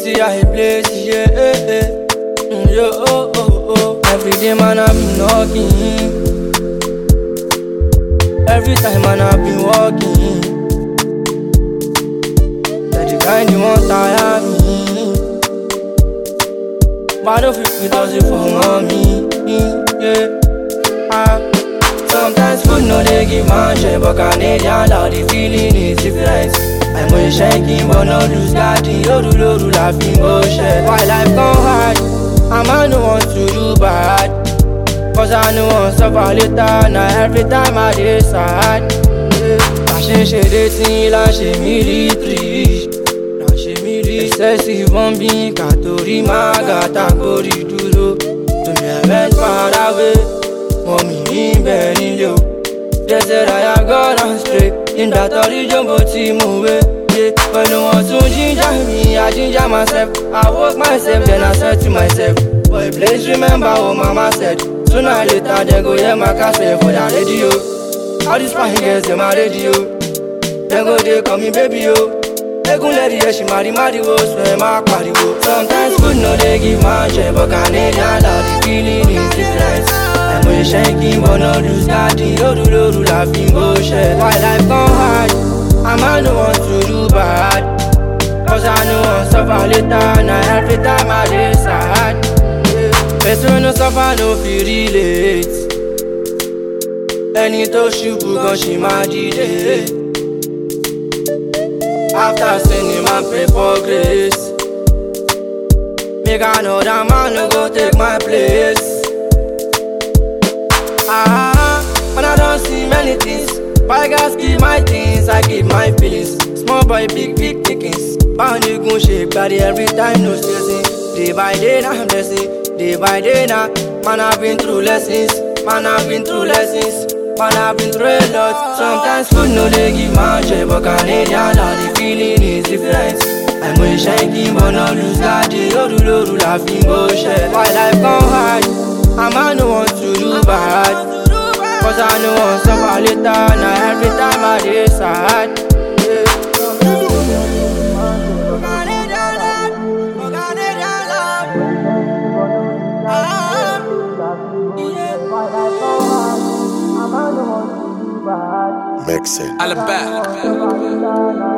city, I place, yeah, yo, oh, oh, oh. Every day, man, I've been knocking. Every time, man, I've been walking. That the kind you want tire me. But I don't feel it does it for mommy, yeah. Sometimes food no they give man share, but Canadian love the feeling is different. I'm always shaking, but no lose guarding. Yoru laughing bullshit. Why life gone hard? A man no want to do bad, cause I know want suffer later. Now every time I decide, I change dating, la she military. Excessive bombing, Katori Magata Gori Duro. To me I went far away, mommy in Berlin. They said I have gone astray, in that origin but move yeah. But no one to ginger me, I ginger myself. I woke myself, then I said to myself, boy please remember what mama said. Sooner or later they go hear my cassette for the radio. All these fine girls in my radio, they go they call me baby yo. Egun lady, yeah, she marry wo, swear my party wo. Sometimes food no they give man share, but Canadian love the feeling is different. I'm always shaking, but no lose guarding. Yoru laughing bullshit. Why life gone hard? A man no want to do bad, cause I know want suffer later. Now every time I decide, person no suffer no feel relate. Any to shubu gon she ma DJ. After sinning man pray for grace, make another man no go take my place. And I don't see many things, but I gotta keep my things, I keep my feelings. Small boy, big thickings. Bound you gon' shake body every time, no stressing. Day by day now I'm blessing, day by day now. Man I've been through lessons, man I've been through lessons. Man, I've been through a lot. Sometimes food no they give man share, but Canadian love the feeling is different. I'm always shaking, but no lose guarding. Yoru laughing bullshit. Why life gone hard? A man no want to do bad, cause I know want suffer later. Now every time I decide, Mix it. Alabama.